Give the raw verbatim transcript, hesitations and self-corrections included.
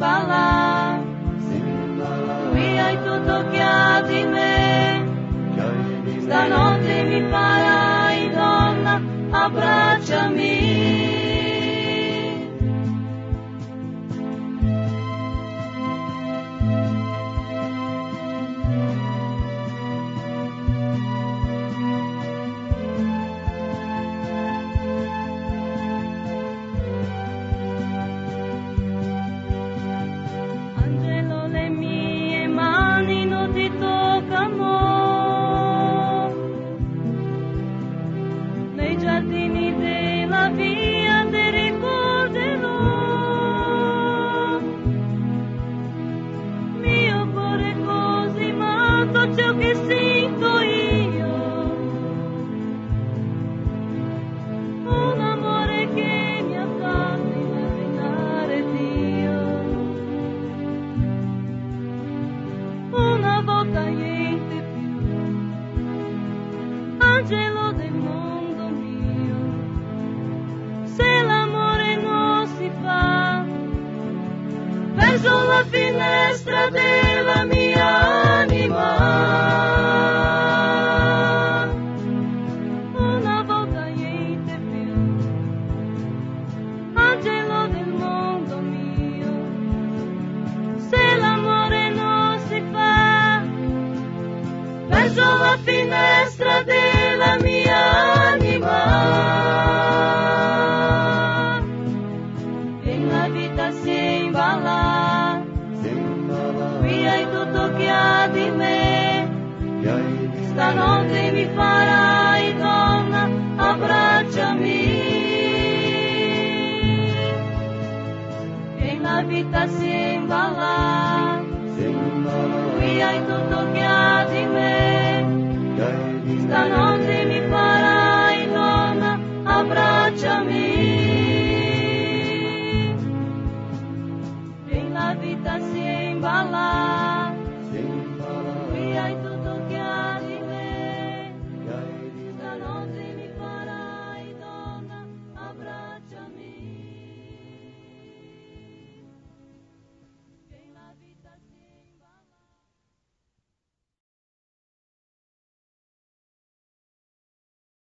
Simbala, qui hai tutto che ha di me, stanotte mi farai donna, abbracciami. Angelo, le mie mani non ti toccano, nei giardini della via ti ricorderò. Mio cuore così matto, ciò che sento io, un amore che mi ha fatto immaginare Dio. Una volta niente più, angelo del mondo mio, se l'amore non si fa, verso la finestra della mia